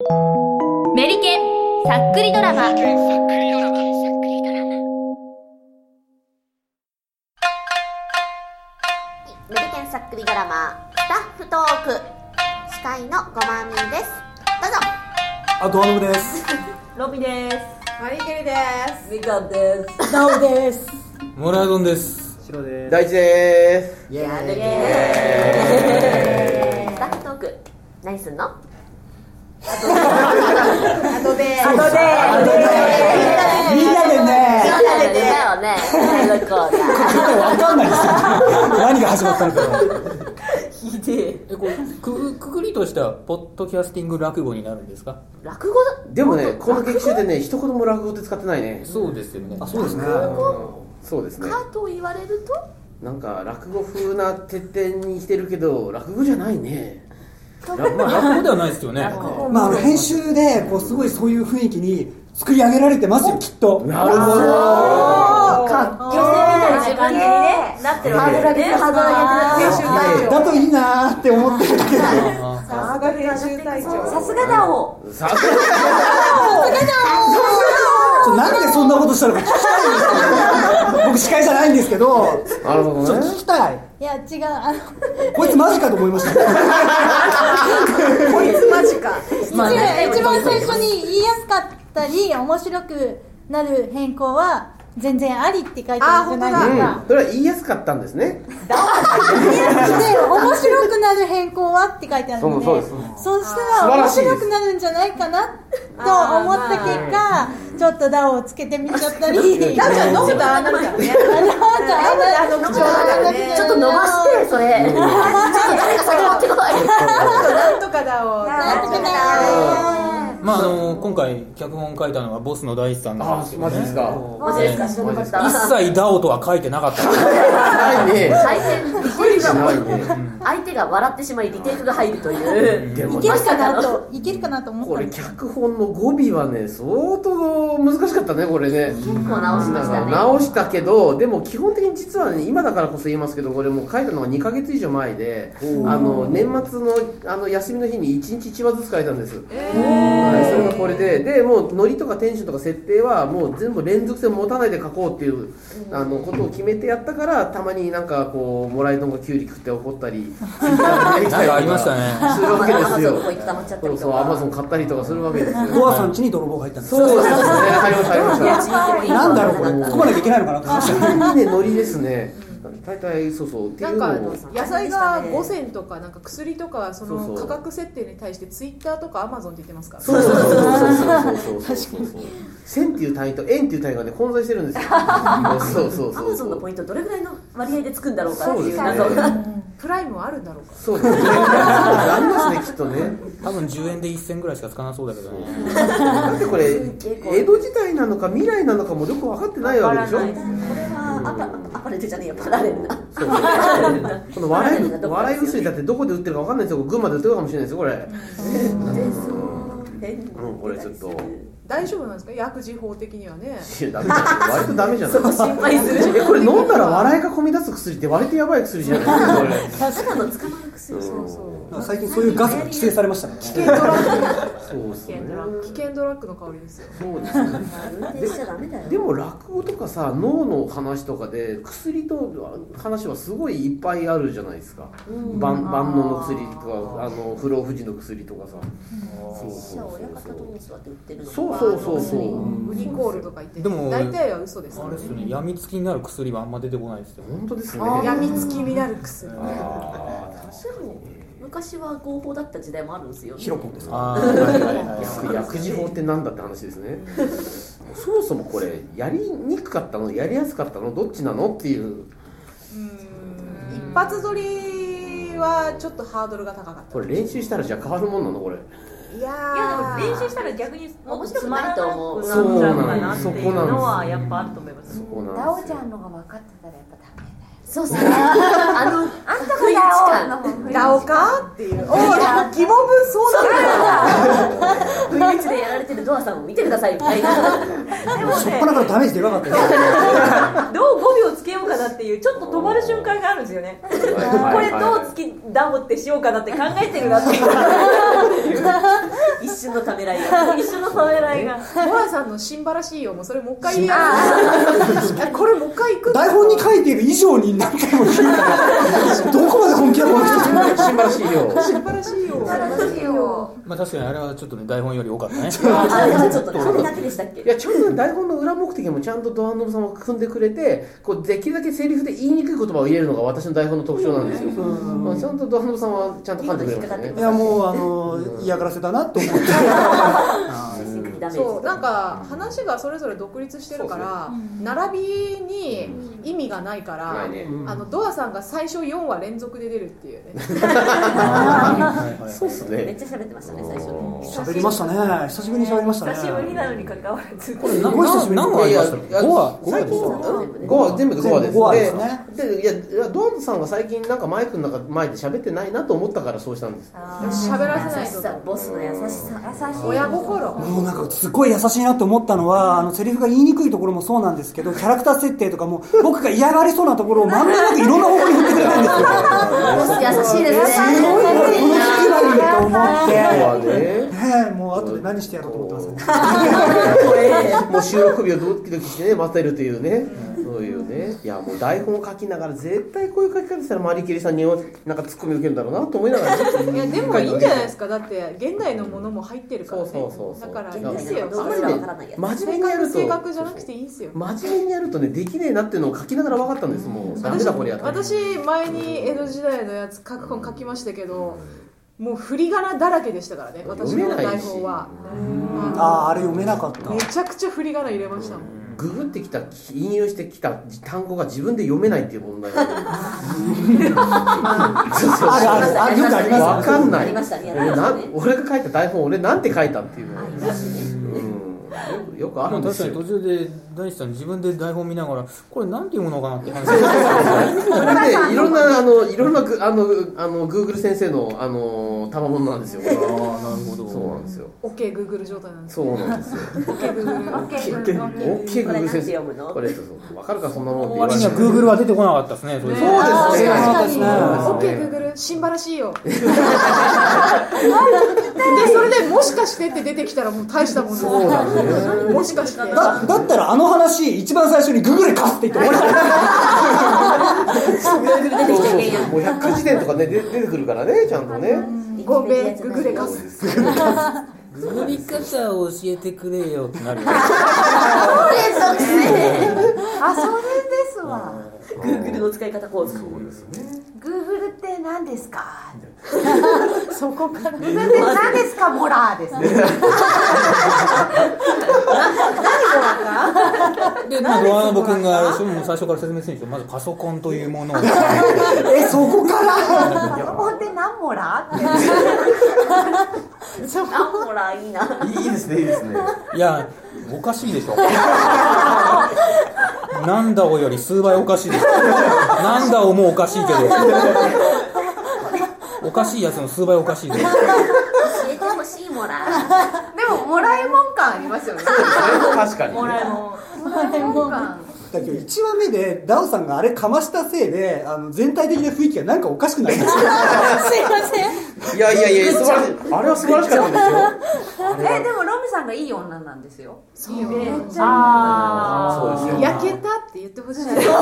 メリケンさっくりドラマ。 メリケンさっくりドラマスタッフトーク、司会のごまみです。どうぞ。 ドアノブです。 ロビです。 マリケリです。 ミカです。 ナオです。 モラドンです。 シロです。 大地です。 スタッフトーク何すんの？ 後でみんなでね。 だよね。 わかんないですよ。何が始まったのか。 ひでえ。 これくくりとしてはポッドキャスティング落語になるんですか？ 落語だ。 でもね、この劇中でね、一言も落語って使ってないね。 そうですよね。 そうですね。 そうですね。 かと言われると、 なんか落語風なてっぺんにしてるけど落語じゃないね。 まあ落語ではないですよね。 編集でこうすごいそういう雰囲気に作り上げられてますよ、きっと。 なるほど。 女性みたいな感じにねなってるわけですね。ハードル上げてる。 だといいなーって思ってるけど。 さすが編集隊長。 さすがだお。 なんでそんなことしたのか聞きたいんですけど。僕司会じゃないんですけど。 なるほどね。 ちょっと聞きたい。 いや違う、 こいつマジかと思いました。 こいつマジか。 一番最初に言いやすかったり面白くなる変更は全然ありって書いてあるじゃないですか。 それは言いやすかったんですね。 で面白くなる変更はって書いてあるので、そうしたら面白くなるんじゃないかなと思った結果、ちょっとダオをつけてみちゃったり。 だから飲むとああなるからね。 ちょっと伸ばしてそれ。ちょっと誰か先持ってこい。 なんとかだお。 まあ今回脚本を書いたのはボスの大地さんなんですけどね。 マジですか。 マジですか。知らなかった。 一切ダオとは書いてなかった。 ないね。 相手が笑ってしまいリテイクが入るという。 でもいけるかなと思った。 これ脚本の語尾はね相当難しかったね、これね。 結構直しましたね。 直したけど、でも基本的に実はね、今だからこそ言いますけど、これもう書いたのが2ヶ月以上前で、年末の休みの日に1日1話ずつ書いたんです。それがこれでもうノリとかテンションとか設定はもう全部連続性持たないで書こうっていうことを決めてやったから、たまになんかこうモライドンがキュウリ食って怒ったりなんかありましたね。 するわけですよ。 そうアマゾン買ったりとかするわけですよ。 ドアさん家に泥棒が入ったんですよ。 そうですね。入りました。 なんだろうこれ、突っ込まなきゃいけないのかなと思いました。 いいね、ノリですね。大体そうっていうのを野菜が5銭とかなんか薬とかその価格設定に対してツイッターとかアマゾンって言ってますから。 そう銭っていう単位と円っていう単位がね混在してるんですよ。 アマゾンのポイントどれぐらいの割合でつくんだろうかっていう謎。 プライムはあるんだろうか。 そうですね。ありますね、きっとね。 多分10円で1銭ぐらいしかつかなそうだけどね。 だってこれ江戸時代なのか未来なのかもよく分かってないわけでしょ。 これはアパレルじゃねえよ、パラレルな。 この笑い薬だってどこで売ってるか分かんないですよ。群馬で売ってるかもしれないですよ、これ。これちょっと大丈夫なんですか、薬事法的にはね。 割とダメじゃない。 心配する。 これ飲んだら笑いが込み出す薬って割とやばい薬じゃないですか、これ。 ただの捕まる薬。 最近そういうガスが規制されましたね。 危険ドラッグ。 そうですね。 危険ドラッグの香りですよ。 そうですね。 運転しちゃダメだよ。 でも落語とかさ、脳の話とかで薬と話はすごいいっぱいあるじゃないですか。万能の薬とか不老不死の薬とかさ。 ウニコールとか言って、 でも大体は嘘です。 あれですよね、病みつきになる薬はあんま出てこないですよね。 本当ですね。 病みつきになる薬。 昔は合法だった時代もあるんですよ。 ヒロポンですか。 薬事法ってなんだって話ですね。そもそもこれやりにくかったの、やりやすかったの、どっちなのっていう。 一発撮りはちょっとハードルが高かった。 これ練習したらじゃあ変わるもんなの、これ。 いやでも練習したら逆に面白くならなくなっちゃうかなっていうのはやっぱあると思います。 ダオちゃんのが分かってたらやっぱダメだよ。 そうそう。あんたがダオかっていう。おい、疑問文そうだね。 不意打ちでやられてるドアさんを見てくださいみたいな。 しょっぱなからダメージでかかったよ。 どう語尾をつけようかなっていうちょっと止まる瞬間があるんですよね。これどう突きダボってしようかなって考えてるなっていう一瞬のためらいが一瞬のためらいが。 モアさんのシンバらしいよ、もうそれもう一回言えこれもう一回行く。 台本に書いている以上に何回も言うからどこまで本気だこの人。 素晴らしいよ。 シンバらしいよ。 まあ確かにあれはちょっとね台本より多かったね。 ちょっと紙だけでしたっけ。 いやちゃんと台本の裏目的もちゃんとドアノブさんは組んでくれて、こうできるだけセリフで言いにくい言葉を入れるのが私の台本の特徴なんですよ。まあ、ちゃんとドアノブさんはちゃんと噛んでくれましたね。 いやもう嫌がらせだなと思って。 そうなんか話がそれぞれ独立してるから、並びに意味がないから、ドアさんが最初4話連続で出るっていうね。 そうっすね。 めっちゃ喋ってましたね最初に。 喋りましたね。久しぶりに喋りましたね。 久しぶりなのに関わらず。 これ何話ありましたっけ？5話ですか ？5話全部で5話です。 5話ですね。 でいやドアさんが最近なんかマイクの中前で喋ってないなと思ったからそうしたんです。 喋らせないと。 ボスの優しさ。 親心。 もうなんかすごい優しいなと思ったのはセリフが言いにくいところもそうなんですけど、キャラクター設定とかも僕が嫌がりそうなところをまんべんなくいろんな方向に振ってくれるんですよ。 ボス優しいですね。 すごいこの引きがいいと思ってね、 もう後で何してやろうと思ってますね。 もう収録日をドキドキしてね待てるというね、そういうね。いやもう台本を書きながら絶対こういう書き方したらマリキリさんになんかツッコミ受けるんだろうなと思いながら、 いやでもいいんじゃないですか。だって現代のものも入ってるからね。 そうだからいいですよ。 真面目にやると正確じゃなくていいですよ。 真面目にやるとねできねえなっていうのを書きながら分かったんです。もうダメだこれやった。 私前に江戸時代のやつ書きましたけど、もう振り仮名だらけでしたからね私の台本は。 あれ読めなかった。 めちゃくちゃ振り仮名入れましたもん。 ググってきた引用してきた単語が自分で読めないっていう問題がある分かんない。俺が書いた台本俺なんて書いたっていうのよくあるんですよ。 確かに途中で大地さん自分で台本見ながらこれなんて読むのかなって話でいろんなGoogle 先生の賜物なんですよ。 なるほど。 そうなんですよ。 OK Google 状態なんです。 そうなんですよ。 OK Google 先生これ分かるかそんなもんって言われて。 Google は出てこなかったですね。そうですね。 OK Google シンバらしいよ。でそれでもしかしてって出てきたらもう大したもんです。 そうなんですね。 もしかして。 だったらあの話一番最初にググれかって言って終わりだ。 もう百科事典とかね出てくるからねちゃんとね。 ごめんググれかす。 ググり方を教えてくれよってなる。 あ、それですわ。 Google の使い方講座。 そうですね。 Google って何ですか。そこから。Google って何ですかモラーですね。 で、ドアノブ君が最初から説明するんですよ。まずパソコンというものを。 そこから。 パソコンって何モラーって。 何モラーいいな。 いいですねいいですね。 いやおかしいでしょ。なんだおより数倍おかしいです。なんだおもおかしいけど。おかしいやつの数倍おかしいです。 教えてほしいモラー。 でももらいもん感ありますよね。 確かに。 もらえもん感。 だけど1話目でダオさんがあれかましたせいで全体的な雰囲気がなんかおかしくなりました。 すいません。 いや素晴らしい。あれは素晴らしかったですよ。 でもロミさんがいい女なんですよ。 そうめっちゃそうですよ。 焼けたって言ってほしい。 そうですよ。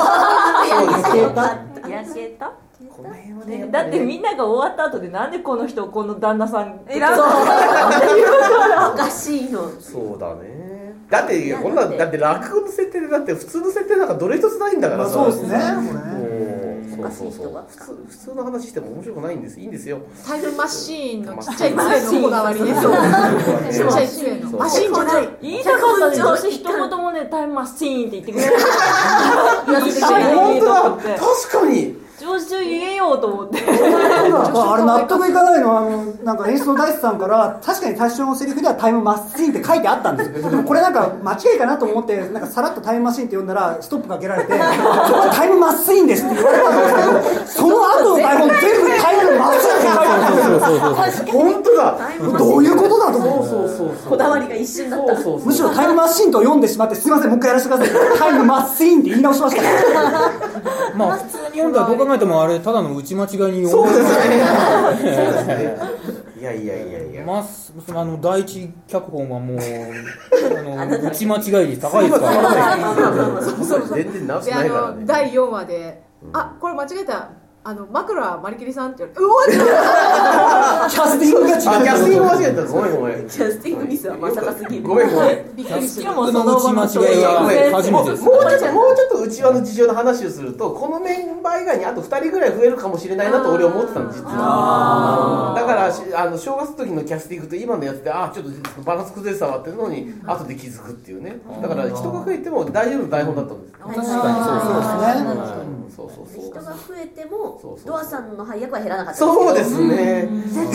焼けた。だってみんなが終わった後でなんでこの人この旦那さん選んだのおかしいの。 そうだね。だってこんなだって落語の設定でだって普通の設定なんかどれ一つないんだからさ。 そうですね。 そう普通の話しても面白くないんです。いいんですよ。 タイムマシーンのちっちゃい杖のこだわりね。ちっちゃい杖のマシーンじゃない。 言いたかったね。どうして一言もねタイムマシーンって言ってくれない。 本当だ。確かに。 上手言えようと思って。 あれ納得いかないのはなんか演出の大地さんから確かに最初のセリフではタイムマシーンって書いてあったんですよ。でもこれなんか間違いかなと思ってなんかさらっとタイムマシーンって呼んだらストップかけられてタイムマシーンですって言われたんですけど、その後の台本全部タイムマシーンって書いてあったんですよ。 本当だ。 どういうことだと思う。 こだわりが一瞬だった。 むしろタイムマシーンと読んでしまって、すいませんもう一回やらせてください。タイムマシーンって言い直しましたからまあ普通に読んだらどう考えてもあれただの打ち間違いに読そうんでですねいや第一脚本はもう打ち間違い率高いですから全然直してでないからね。 第4話で、あ、これ間違えた、枕マリキリさんって言われて、うわっキャスティングが違う。 キャスティング間違えた。ごめん。 キャスティングミスはまさかすぎる。 ごめん。 びっくりする。 の打ち間違いは初めてです。 もうちょっと内輪の事情の話をすると、このメンバー以外にあと2人ぐらい増えるかもしれないなと俺は思ってたの実は。だから正月の時のキャスティングと今のやつでちょっとバランス崩れてたわっていうのに後で気づくっていうね。だから人が増えても大丈夫な台本だったんです。 確かにそうですね。 人が増えてもドアさんの配役は減らなかった。 そうですね。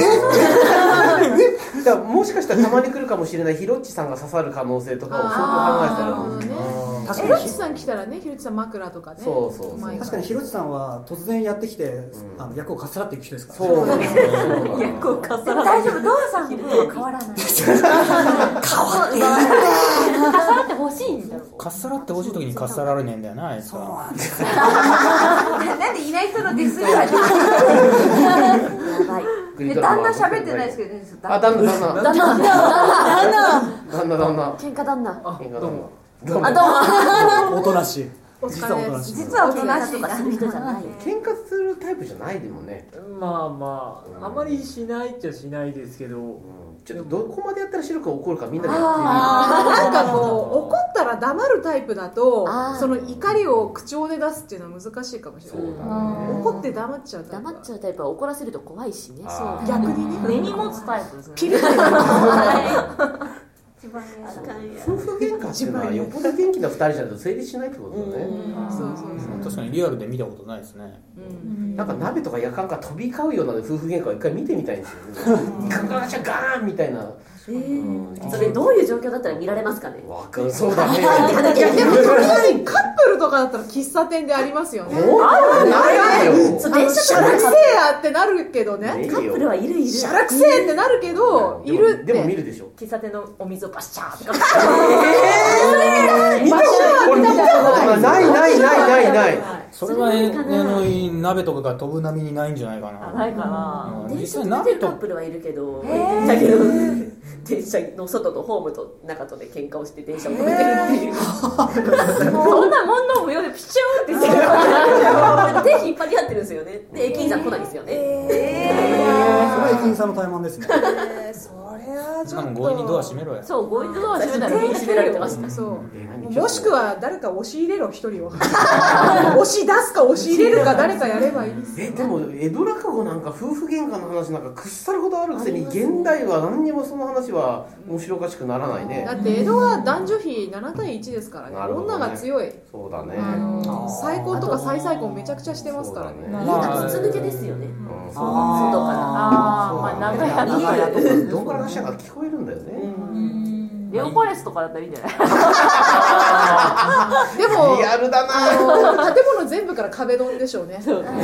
だからもしかしたらたまに来るかもしれないヒロッチさんが刺さる可能性とかを相当考えたら、 ヒロチさん来たらね、ヒロチさん枕とかね。 そう確かにヒロチさんは突然やってきて役をかっさらっていく人ですから。 そう役をかっさら大丈夫、ドアさんのことは変わらない。 変わっているかっさらってほしいんだろう。 かっさらってほしい時にかっさられねえんだよなあいつは。 なんでいない人のディスり始めた。 やばい。 旦那喋ってないですけど、 旦那喧嘩旦那。 どうもおとなしい。 実はおとなしい。 実は喧嘩とかする人じゃない。 喧嘩するタイプじゃないでもね。 まああまりしないっちゃしないですけど、 ちょっとどこまでやったら白く怒るかみんなでやってみる。 なんかこう怒ったら黙るタイプだと、その怒りを口調で出すっていうのは難しいかもしれない。怒って黙っちゃうタイプ。 黙っちゃうタイプは怒らせると怖いしね。 そう逆にね。 根に持つタイプですね。 ピリッと。 夫婦喧嘩っていうのはよっぽど元気な2人じゃないと成立しないってことだね。 確かにリアルで見たことないですね。 なんか鍋とかやかんか飛び交うような夫婦喧嘩を一回見てみたいんですよね。ガンガンガンみたいな。 それどういう状況だったら見られますかね。 わかる。そうだね。 でもとりあえずカップルとかだったら喫茶店でありますよね。 ないよ。 シャラくせえやってなるけどね。 カップルはいる。 シャラくせえってなるけどいるって。 でも見るでしょ。 喫茶店のお水をバッシャーとか。 見たことない。 それは鍋とかが飛ぶ波にないんじゃないかな。 ないかな。 電車に出てるカップルはいるけど、だけど電車の外とホームと中とで喧嘩をして電車を止めてるっていう。 そんなもんの無用でピシューって手引っ張り合ってるんですよね。で駅員さん来ないですよね。 それは駅員さんの怠慢ですね。 それはちょっと強引にドア閉めろや。 そう、強引にドア閉めたら全員閉められてました。 そうもしくは誰か押し入れろ一人を押し出すか押し入れるか誰かやればいいです。 でも江戸落語なんか夫婦喧嘩の話なんか屈さるほどあるくせに現代は何にもその話は面白おかしくならないね。 だって江戸は男女比7対1ですからね。女が強い。 そうだね。 再婚とか再再婚めちゃくちゃしてますからね。 みんな筒抜けですよね。外から。 長屋とかどんからかしらが聞こえるんだよね。 レオパレスとかだったらいいんじゃない。 でもリアルだな。 建物全部から壁ドンでしょうね。うるせえ。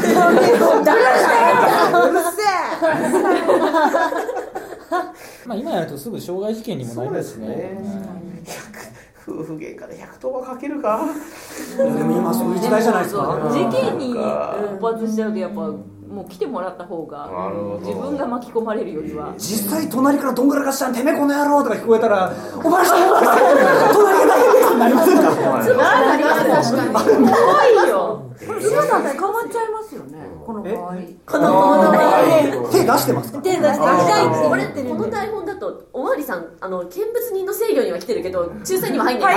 まあ今やるとすぐ傷害事件にもなりますね。 夫婦喧嘩で110番かけるか。 でも今そういう時代じゃないですか。 事件に勃発しちゃうとやっぱもう来てもらった方が自分が巻き込まれるよりは。 実際隣からどんぐらかしたんてめえこの野郎とか聞こえたらお前さん隣が大変ですってなりませんか。 なります確かに。 怖いよ。皆さん捕まっちゃいますよね。この場合。 この場合。 手出してますか。 手出してこれってこの台本だとおまわりさん見物人の制御には来てるけど仲裁には入んない。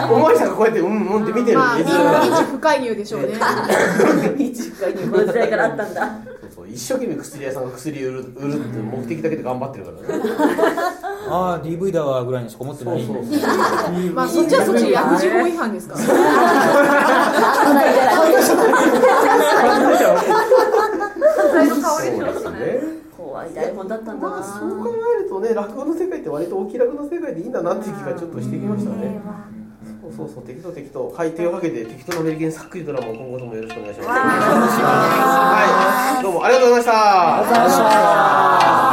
おまわりさんがこうやってうんって見てる。 一不介入でしょうね。 一不介入この時代からあったんだ。 一生懸命薬屋さんが薬売るって目的だけで頑張ってるからね。 ああ DV だわぐらいにしか思ってない。 まあそっちはそっち薬事法違反ですから。 怖い台本だったんだな。 そう考えるとね、落語の世界って割とお気楽の世界でいいんだなっていう気がちょっとしてきましたね。そう適当。はい、というわけで適当なアメリカンさっくりドラマを今後ともよろしくお願いします。はい、どうもありがとうございました。